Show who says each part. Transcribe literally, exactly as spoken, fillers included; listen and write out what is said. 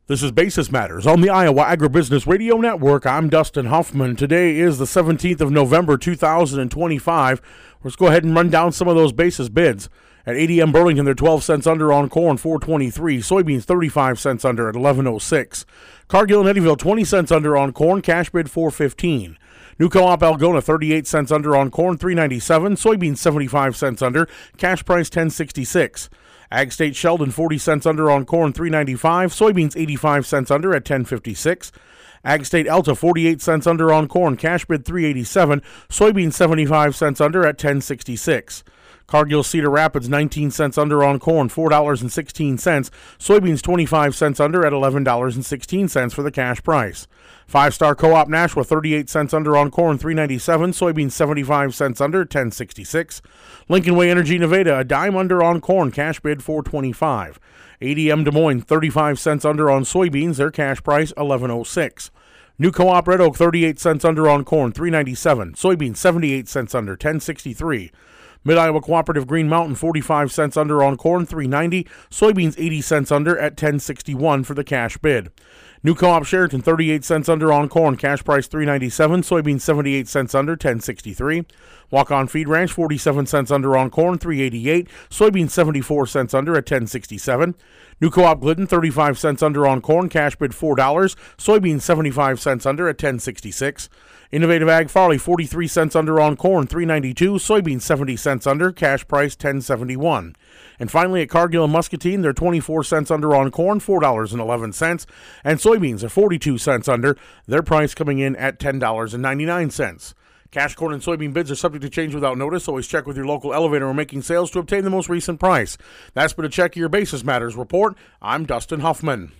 Speaker 1: This is Basis Matters on the Iowa Agribusiness Radio Network. I'm Dustin Huffman. Today is the seventeenth of November, two thousand twenty-five. Let's go ahead and run down some of those basis bids. At A D M Burlington, they're twelve cents under on corn, four twenty-three. Soybeans, thirty-five cents under at eleven oh six. Cargill and Eddyville, twenty cents under on corn, cash bid four fifteen. New Co-op Algona, thirty-eight cents under on corn, three ninety-seven. Soybeans, seventy-five cents under, cash price ten sixty-six. Ag State Sheldon, forty cents under on corn, three ninety-five. Soybeans, eighty-five cents under at ten fifty-six. Ag State Elta, forty-eight cents under on corn, cash bid three eighty-seven. Soybeans, seventy-five cents under at ten sixty-six. Cargill Cedar Rapids, nineteen cents under on corn, four dollars and sixteen cents. Soybeans, twenty-five cents under at eleven dollars and sixteen cents for the cash price. Five Star Co-op Nashua, thirty-eight cents under on corn, three ninety-seven. Soybeans, seventy-five cents under, ten sixty-six. Lincoln Way Energy Nevada, a dime under on corn, cash bid four twenty-five. A D M Des Moines, thirty-five cents under on soybeans, their cash price eleven oh six. New Co-op Red Oak, thirty-eight cents under on corn, three ninety-seven. Soybeans, seventy-eight cents under, ten sixty-three. Mid-Iowa Cooperative Green Mountain, forty-five cents under on corn, three ninety. Soybeans, eighty cents under at ten sixty-one for the cash bid. New Co-op Sheraton, thirty-eight cents under on corn, cash price three ninety-seven. Soybeans, seventy-eight cents under, ten sixty-three. Walk-On Feed Ranch, forty-seven cents under on corn, three eighty-eight. Soybeans, seventy-four cents under at ten sixty-seven. New Co-op Glidden, thirty-five cents under on corn, cash bid four dollars. Soybeans, seventy-five cents under at ten sixty-six. Innovative Ag Farley, forty-three cents under on corn, three ninety-two. Soybeans, seventy cents under, cash price ten seventy-one. And finally, at Cargill and Muscatine, they're twenty-four cents under on corn, four dollars and eleven cents. And soybeans are forty-two cents under, their price coming in at ten dollars and ninety-nine cents. Cash corn and soybean bids are subject to change without notice. Always check with your local elevator when making sales to obtain the most recent price. That's been a Check Your Basis Matters report. I'm Dustin Huffman.